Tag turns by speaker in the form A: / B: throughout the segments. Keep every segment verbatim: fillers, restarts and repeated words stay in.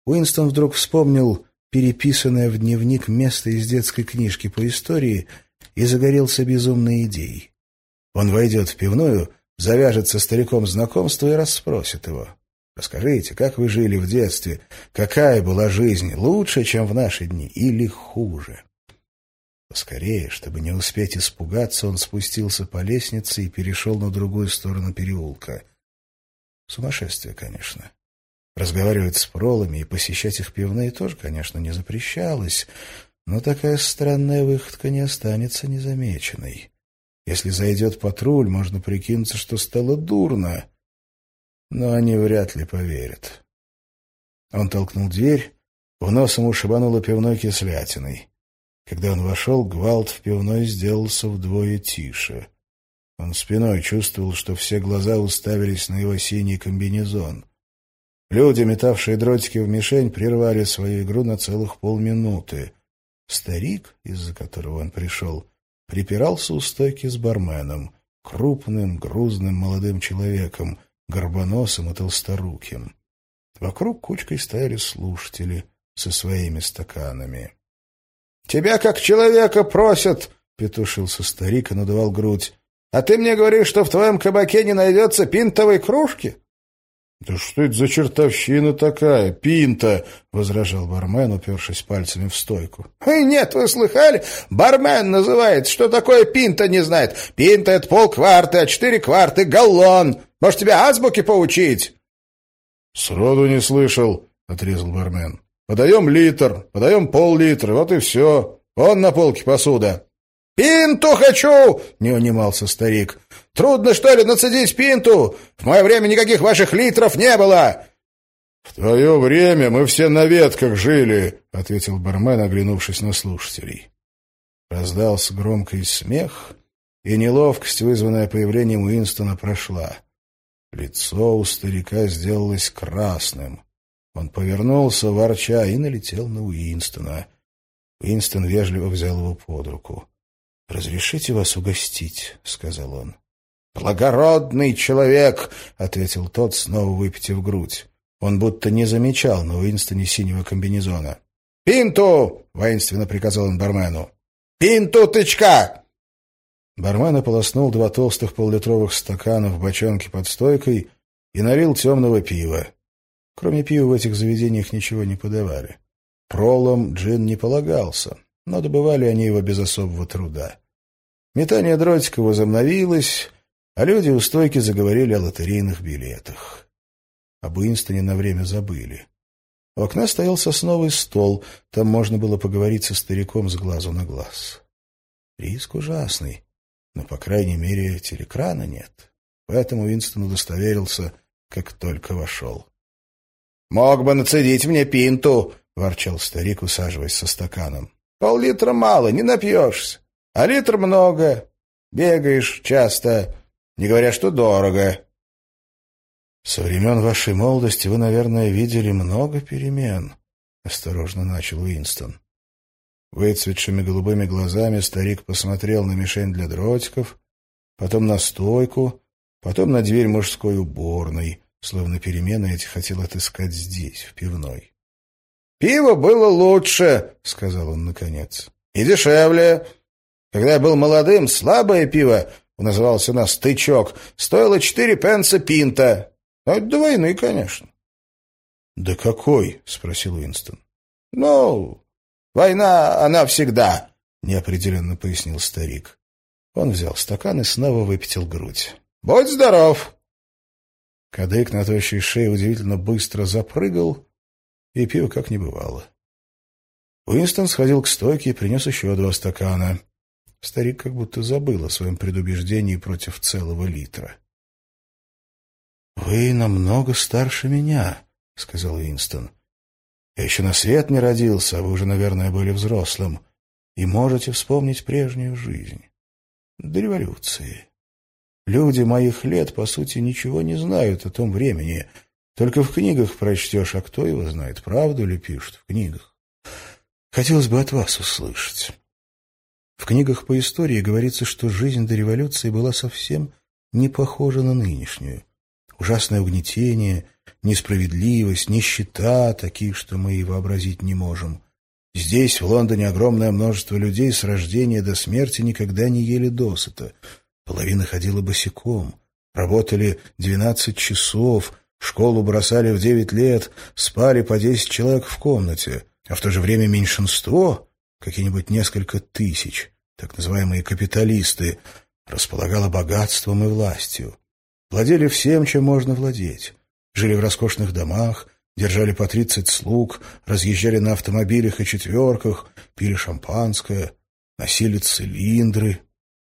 A: Уинстон вдруг вспомнил переписанное в дневник место из детской книжки по истории и загорелся безумной идеей. Он войдет в пивную, завяжет со стариком знакомство и расспросит его. «Расскажите, как вы жили в детстве? Какая была жизнь? Лучше, чем в наши дни? Или хуже?» Поскорее, чтобы не успеть испугаться, он спустился по лестнице и перешел на другую сторону переулка. Сумасшествие, конечно. Разговаривать с пролами и посещать их пивные тоже, конечно, не запрещалось, но такая странная выходка не останется незамеченной. Если зайдет патруль, можно прикинуться, что стало дурно, но они вряд ли поверят. Он толкнул дверь, в нос ему шибануло пивной кислятиной. Когда он вошел, гвалт в пивной сделался вдвое тише. Он спиной чувствовал, что все глаза уставились на его синий комбинезон. Люди, метавшие дротики в мишень, прервали свою игру на целых полминуты. Старик, из-за которого он пришел, припирался у стойки с барменом, крупным, грузным молодым человеком, горбоносым и толсторуким. Вокруг кучкой стояли слушатели со своими стаканами. — Тебя как человека просят, — петушился старик и надувал грудь. — А ты мне говоришь, что в твоем кабаке не найдется пинтовой кружки? — Да что это за чертовщина такая, пинта? — возражал бармен, упершись пальцами в стойку. — Нет, вы слыхали? Бармен называется. Что такое пинта, не знает. Пинта — это полкварты, а четыре кварты — галлон. Может, тебя азбуки поучить? — Сроду не слышал, — отрезал бармен. — Подаем литр, подаем пол-литра, вот и все. Вон на полке посуда. — Пинту хочу! — не унимался старик. — Трудно, что ли, нацедить пинту? В мое время никаких ваших литров не было. — В твое время мы все на ветках жили, — ответил бармен, оглянувшись на слушателей. Раздался громкий смех, и неловкость, вызванная появлением Уинстона, прошла. Лицо у старика сделалось красным. Он повернулся, ворча, и налетел на Уинстона. Уинстон вежливо взял его под руку. — Разрешите вас угостить, — сказал он. — Благородный человек, — ответил тот, снова выпитив грудь. Он будто не замечал на Уинстоне синего комбинезона. — Пинту! — воинственно приказал он бармену. — Пинту тычка! Бармен ополоснул два толстых поллитровых стакана в бочонке под стойкой и налил темного пива. Кроме пива в этих заведениях ничего не подавали. Пролам джин не полагался, но добывали они его без особого труда. Метание дротика возобновилось, а люди у стойки заговорили о лотерейных билетах. Об Уинстоне на время забыли. У окна стоял сосновый стол, там можно было поговорить со стариком с глазу на глаз. Риск ужасный, но, по крайней мере, телекрана нет. Поэтому Уинстон удостоверился, как только вошел. — Мог бы нацедить мне пинту, — ворчал старик, усаживаясь со стаканом. — Пол-литра мало, не напьешься. А литр много. Бегаешь часто, не говоря, что дорого. — Со времен вашей молодости вы, наверное, видели много перемен, — осторожно начал Уинстон. Выцветшими голубыми глазами старик посмотрел на мишень для дротиков, потом на стойку, потом на дверь мужской уборной, словно перемены эти хотел отыскать здесь, в пивной. — Пиво было лучше, — сказал он наконец, — и дешевле. Когда я был молодым, слабое пиво, назывался у нас «Тычок», стоило четыре пенса пинта. А это до войны, конечно. — Да какой? — спросил Уинстон. — Ну, война, она всегда, — неопределенно пояснил старик. Он взял стакан и снова выпятил грудь. — Будь здоров! Кадык на тощей шее удивительно быстро запрыгал, и пиво как не бывало. Уинстон сходил к стойке и принес еще два стакана. Старик как будто забыл о своем предубеждении против целого литра. — Вы намного старше меня, — сказал Уинстон. — Я еще на свет не родился, а вы уже, наверное, были взрослым, и можете вспомнить прежнюю жизнь. До революции. Люди моих лет, по сути, ничего не знают о том времени. Только в книгах прочтешь, а кто его знает, правду ли пишут в книгах. Хотелось бы от вас услышать. В книгах по истории говорится, что жизнь до революции была совсем не похожа на нынешнюю. ужасное угнетение, несправедливость, нищета, такие, что мы и вообразить не можем. Здесь, в Лондоне, огромное множество людей с рождения до смерти никогда не ели досыта. Половина ходила босиком, работали двенадцать часов, школу бросали в девять лет, спали по десять человек в комнате, а в то же время меньшинство, какие-нибудь несколько тысяч, так называемые капиталисты, располагало богатством и властью. Владели всем, чем можно владеть. Жили в роскошных домах, держали по тридцать слуг, разъезжали на автомобилях и четверках, пили шампанское, носили цилиндры.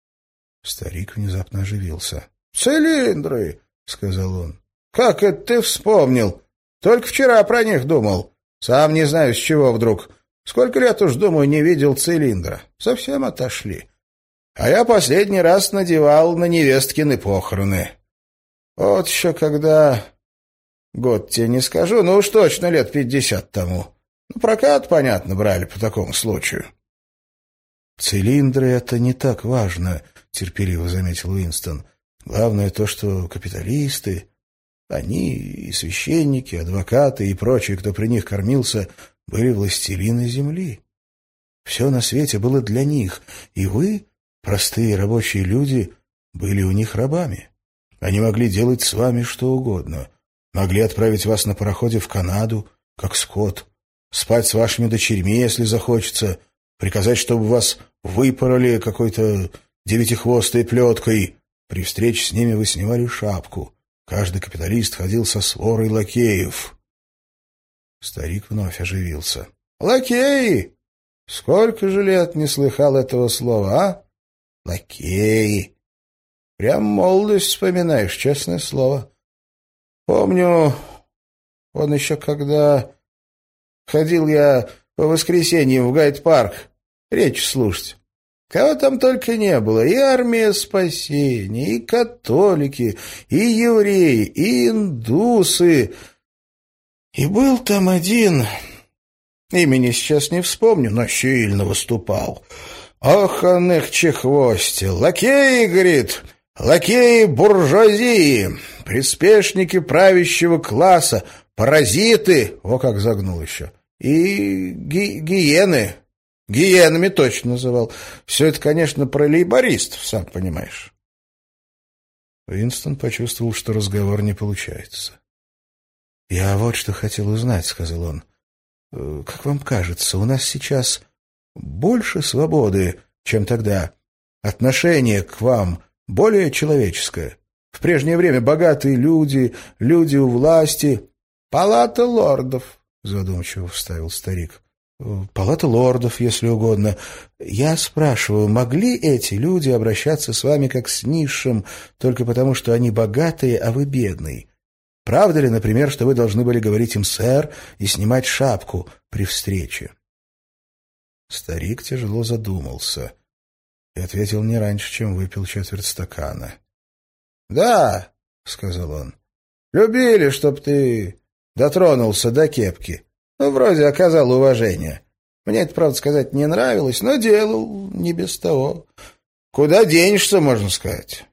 A: Старик внезапно оживился. — Цилиндры, — сказал он. — Как это ты вспомнил? Только вчера про них думал. Сам не знаю, с чего вдруг. Сколько лет уж, думаю, не видел цилиндра. Совсем отошли. А я последний раз надевал на невесткины похороны. Вот еще когда... Год тебе не скажу, но уж точно лет пятьдесят тому. Ну, прокат, понятно, брали по такому случаю. «Цилиндры — это не так важно», — терпеливо заметил Уинстон. «Главное то, что капиталисты, они и священники, адвокаты и прочие, кто при них кормился, были властелины земли. Все на свете было для них, и вы, простые рабочие люди, были у них рабами. Они могли делать с вами что угодно. Могли отправить вас на пароходе в Канаду, как скот, спать с вашими дочерьми, если захочется, приказать, чтобы вас выпороли какой-то девятихвостой плеткой. При встрече с ними вы снимали шапку. Каждый капиталист ходил со сворой лакеев». Старик вновь оживился. «Лакеи! Сколько же лет не слыхал этого слова, а? Лакеи! Прям молодость вспоминаешь, честное слово. Помню, он еще когда ходил я по воскресеньям в Гайд-парк речь слушать. Кого там только не было. И армия спасения, и католики, и евреи, и индусы. И был там один, имени сейчас не вспомню, но сильно выступал. Ох, он их чехвостил. Лакеи, говорит, лакеи буржуазии, приспешники правящего класса, паразиты, о, как загнул еще, и ги гиены. Гиенами точно называл. Все это, конечно, про лейбористов, сам понимаешь. Уинстон почувствовал, что разговор не получается. «Я вот что хотел узнать», — сказал он. «Как вам кажется, у нас сейчас больше свободы, чем тогда? Отношение к вам более человеческое? В прежнее время богатые люди, люди у власти...» «Палата лордов», — задумчиво вставил старик. «Палата лордов, если угодно. Я спрашиваю, могли эти люди обращаться с вами как с низшим только потому, что они богатые, а вы бедный? Правда ли, например, что вы должны были говорить им «сэр» и снимать шапку при встрече?» Старик тяжело задумался и ответил не раньше, чем выпил четверть стакана. «Да», — сказал он, — «любили, чтоб ты дотронулся до кепки. Ну, вроде оказал уважение. Мне это, правда сказать, не нравилось, но делал не без того. Куда денешься, можно сказать».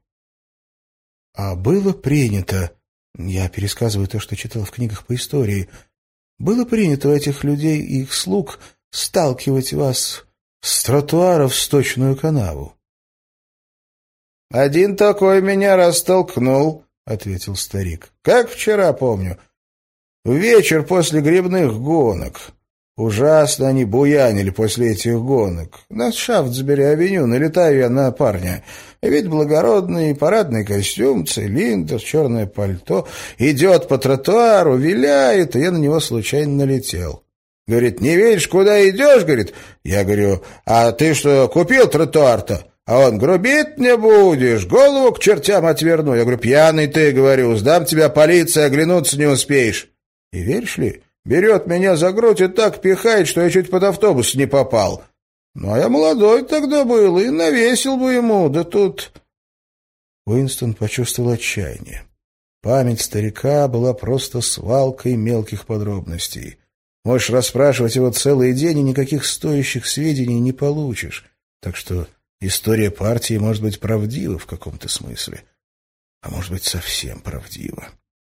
A: «А было принято, я пересказываю то, что читал в книгах по истории, было принято у этих людей и их слуг сталкивать вас с тротуара в сточную канаву?» «Один такой меня растолкнул», — ответил старик. «Как вчера помню. В вечер после грибных гонок. Ужасно они буянили после этих гонок. На Шафтсбери-авеню налетаю я на парня. Вид благородный, парадный костюм, цилиндр, черное пальто. Идет по тротуару, виляет, и я на него случайно налетел. Говорит, не видишь, куда идешь? Говорит, я говорю, а ты что, купил тротуар-то? А он, грубить не будешь, голову к чертям отверну. Я говорю, пьяный ты, говорю, сдам тебя полиции, оглянуться не успеешь. И веришь ли, берет меня за грудь и так пихает, что я чуть под автобус не попал. Ну, а я молодой тогда был, и навесил бы ему, да тут...» Уинстон почувствовал отчаяние. Память старика была просто свалкой мелких подробностей. Можешь расспрашивать его целый день, и никаких стоящих сведений не получишь. Так что история партии может быть правдива в каком-то смысле, а может быть совсем правдива.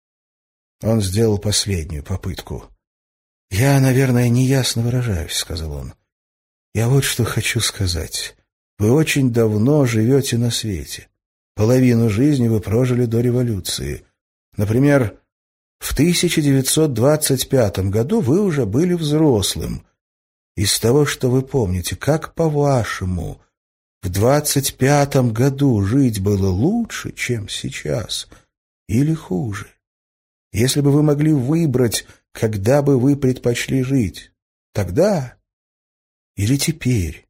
A: Он сделал последнюю попытку. «Я, наверное, неясно выражаюсь», — сказал он. «Я вот что хочу сказать. Вы очень давно живете на свете. Половину жизни вы прожили до революции. Например, в тысяча девятьсот двадцать пятом году вы уже были взрослым. Из того, что вы помните, как, по-вашему, в двадцать пятом году жить было лучше, чем сейчас, или хуже? Если бы вы могли выбрать, когда бы вы предпочли жить, тогда или теперь?»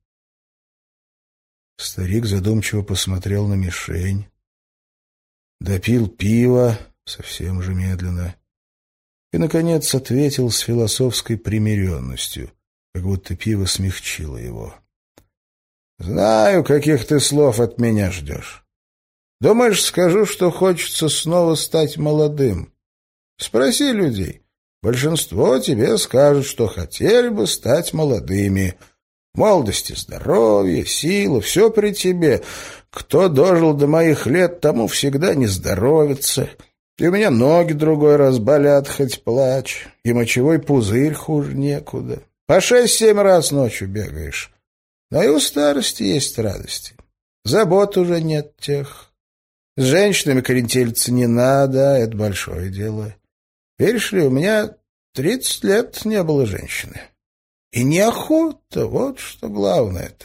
A: Старик задумчиво посмотрел на мишень, допил пиво, совсем же медленно, и, наконец, ответил с философской примиренностью, как будто пиво смягчило его. «Знаю, каких ты слов от меня ждешь. Думаешь, скажу, что хочется снова стать молодым? Спроси людей. Большинство тебе скажут, что хотели бы стать молодыми. В молодости здоровье, сила, все при тебе. Кто дожил до моих лет, тому всегда не здоровится. И у меня ноги другой раз болят, хоть плачь. И мочевой пузырь хуже некуда. По шесть-семь раз ночью бегаешь. Но и у старости есть радости. Забот уже нет тех. С женщинами карентелиться не надо, это большое дело. Веришь ли, у меня тридцать лет не было женщины. И неохота, вот что главное-то».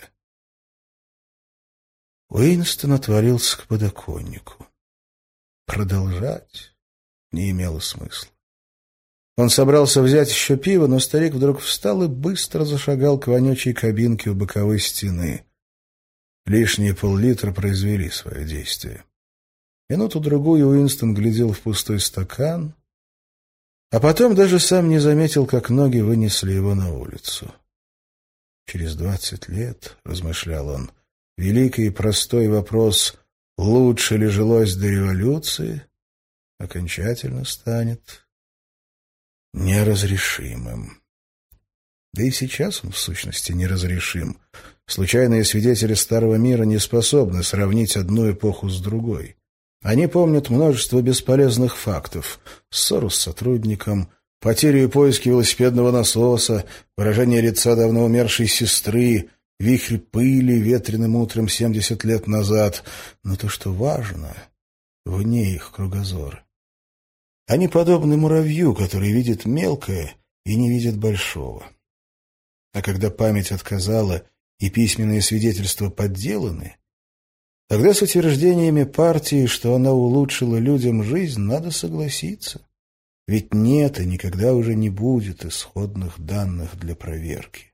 A: Уинстон отворился к подоконнику. Продолжать не имело смысла. Он собрался взять еще пиво, но старик вдруг встал и быстро зашагал к вонючей кабинке у боковой стены. Лишние пол-литра произвели свое действие. Минуту-другую Уинстон глядел в пустой стакан, а потом даже сам не заметил, как ноги вынесли его на улицу. «Через двадцать лет, — размышлял он, — великий и простой вопрос, лучше ли жилось до революции, окончательно станет неразрешимым». Да и сейчас он, в сущности, неразрешим. Случайные свидетели старого мира не способны сравнить одну эпоху с другой. Они помнят множество бесполезных фактов: ссору с сотрудником, потерю и поиски велосипедного насоса, выражение лица давно умершей сестры, вихрь пыли ветреным утром семьдесят лет назад. Но то, что важно, вне их кругозора. Они подобны муравью, который видит мелкое и не видит большого. А когда память отказала и письменные свидетельства подделаны, тогда с утверждениями партии, что она улучшила людям жизнь, надо согласиться. Ведь нет и никогда уже не будет исходных данных для проверки.